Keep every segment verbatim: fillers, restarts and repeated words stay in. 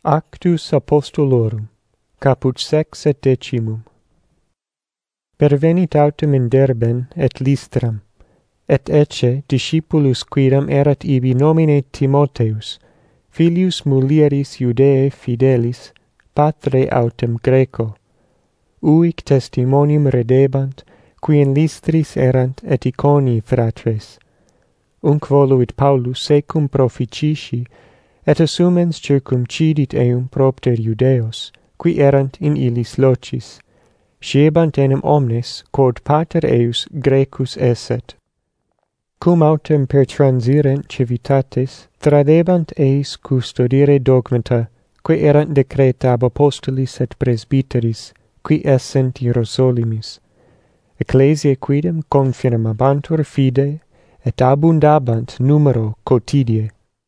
Actus Apostolorum, caput sex et decimum. Pervenit autem in Derben et Lystram, et ecce discipulus quidam erat ibi nomine Timotheus, filius mulieris Judae fidelis, patre autem Greco, uic testimonium redebant, qui in Lystris erant et Iconi fratres. Unc voluit Paulus secum proficishi, et assumens circumcidit eum propter Judeos, qui erant in illis locis, sciebant enim omnes, quod pater eius Grecus esset. Cum autem per transirent civitates, tradebant eis custodire dogmata, qui erant decreta ab apostolis et presbyteris, qui essent Hierosolimis. Ecclesiae quidem confirmabantur fide, et abundabant numero quotidie.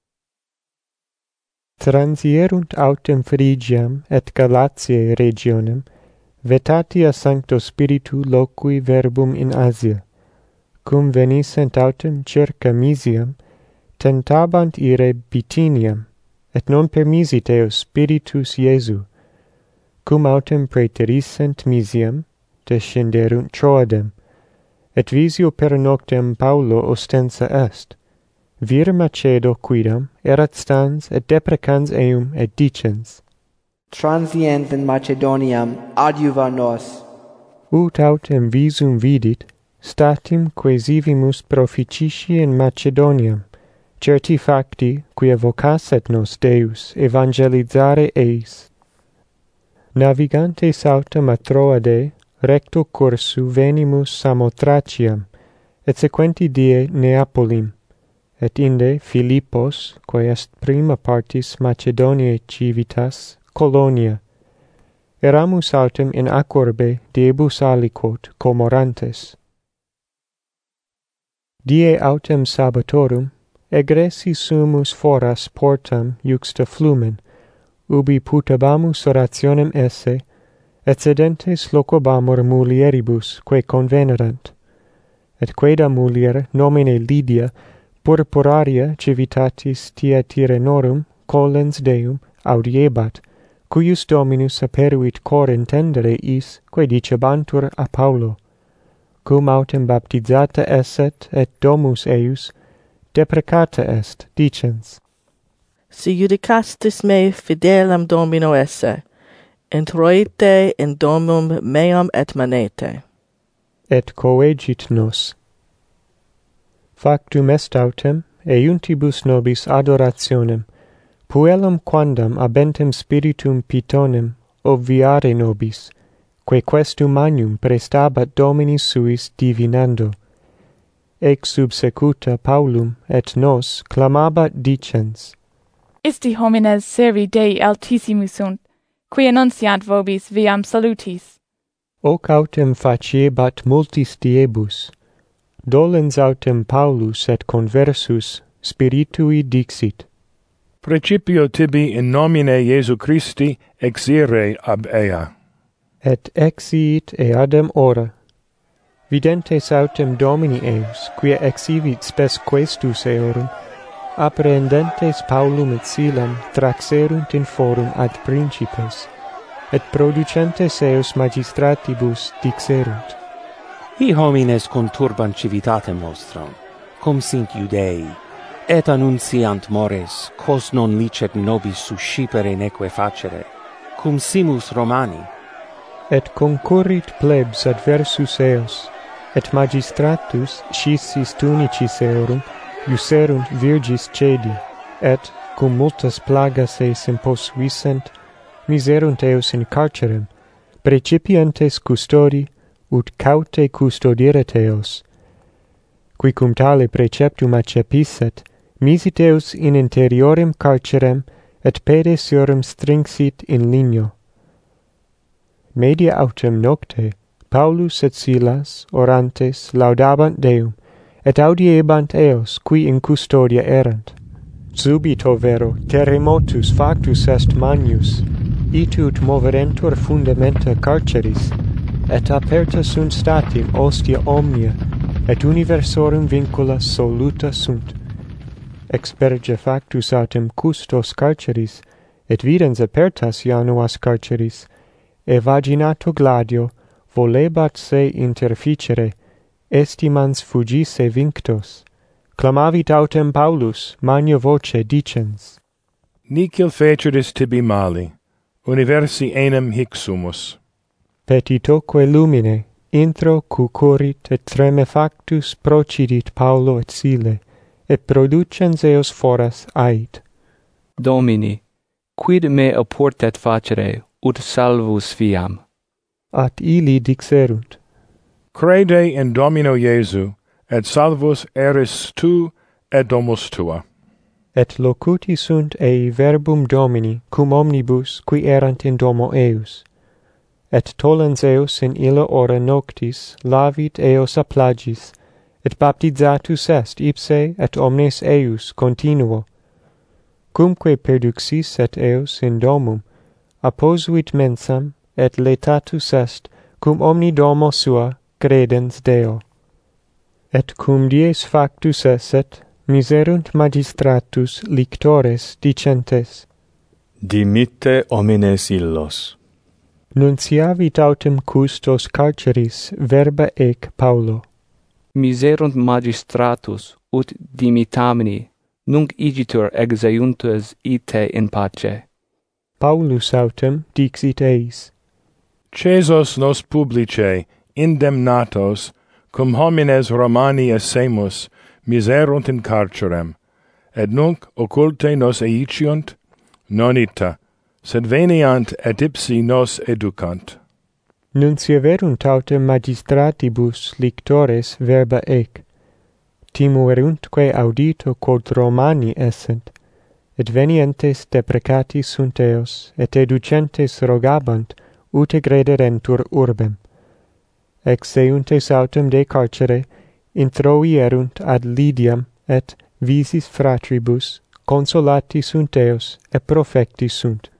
Transierunt autem Phrygiam et Galatiae regionem, vetati a Sancto Spiritu loqui verbum in Asia. Cum venissent autem circa Misiam, tentabant ire Bithyniam, et non permisit eos Spiritus Iesu. Cum autem praeterissent Misiam, descenderunt Troadem, et visio per noctem Paulo ostensa est. Vir Macedo quidam erat stans et deprecans eum et dicens: Transient in Macedoniam adiuva nos. Ut autem visum vidit, statim quaesivimus proficishi in Macedoniam, certi facti, quia vocasset nos Deus evangelizare eis. Navigantes autem a Troade, recto cursu venimus Samothraciam, et sequenti die Neapolim, et inde Philippos, quae est prima partis Macedoniae civitas, Colonia. Eramus autem in ac urbe diebus aliquot comorantes. Die autem sabbatorum, egressi sumus foras portam iuxta flumen, ubi putabamus orationem esse, et sedentes locobamur mulieribus quae convenerant. Et quaeda mulier nomine Lydia, purpuraria civitatis Thyatiraenorum collens Deum audiebat, cuius Dominus aperuit cor intendere is, quae dicebantur a Paulo. Cum autem baptizata esset et domus eius deprecata est, dicens: Si judicastis me fidelam Domino esse, introite in domum meam et manete. Et coegit nos. Factum est autem, eiuntibus nobis adorationem, puellam quandam abentem spiritum Pythonem obviare nobis, quae questum magnum prestabat Dominis suis divinando. Ex subsecuta Paulum et nos clamabat dicens: Isti homines servi Dei altissimus sunt, qui annunciant vobis viam salutis. Hoc autem faciebat multis diebus. Dolens autem Paulus et conversus spiritui dixit: Principio tibi in nomine Iesu Christi exire ab ea. Et exiit eadem ora. Videntes autem Domini eus, quia exivit spes questus eorum, apprehendentes Paulum et Silam traxerunt in forum ad principes, et producentes eus magistratibus dixerunt: Hi homines conturbant civitatem nostram, cum sint Judei, et annunciant mores, cos non licet nobis suscipere neque facere, cum simus Romani. Et concurrit plebs adversus eos, et magistratus scissis tunicis eorum iuserunt virgis cedi, et, cum multas plagas eis imposuissent, miserunt eos in carcerem, precipientes custodi, ut caute custodiret eos. Qui cum tale preceptum accepisset, misit eos in interiorem carcerem, et pedes eorum stringsit in ligno. Media autem nocte, Paulus et Silas, orantes, laudabant Deum, et audiebant eos qui in custodia erant. Subito vero terremotus factus est magnus, itud moverentur fundamenta carceris, et aperta sunt statim ostia omnia, et universorum vincula soluta sunt. Experge factus autem custos carceris, et videns apertas januas carceris, e vaginato gladio volebat se interficere, estimans fugisse vinctos. Clamavit autem Paulus, magna voce dicens: Nicil feceris tibi mali, universi enim hic sumus. Petitoque lumine, intro cucurit et tremefactus procidit Paulo et Sile, et producens eos foras ait. Domini, quid me oportet facere, ut salvus fiam? At illi dixerunt: Crede in Domino Iesu, et salvus eris tu et domus tua. Et locuti sunt ei verbum Domini cum omnibus qui erant in domo eius. Et tollens eos in illa ora noctis lavit eos a plagis, et baptizatus est ipse et omnes eius continuo. Cumque perduxis et eos in domum, apposuit mensam, et letatus est cum omni domo sua credens Deo. Et cum dies factus esset, miserunt magistratus lictores dicentes: Dimitte homines illos. Nunciavit autem custos carceris verba ec Paulo. Miserunt magistratus, ut dimitamini, nunc igitur exeuntus ite in pace. Paulus autem dixit eis: Cesos nos publicae, indemnatos, cum homines Romani essemus, miserunt in carcerem, et nunc occulte nos eiciunt, non ita, sed veniant et ipsi nos educant. Nunciaverunt autem magistratibus lictores verba ec, timueruntque audito quod Romani essent, et venientes deprecati sunt eos, et educentes rogabant, ute grederentur urbem. Exeuntes autem de carcere, introierunt ad Lydiam, et visis fratribus, consolati sunt eos, et profecti sunt.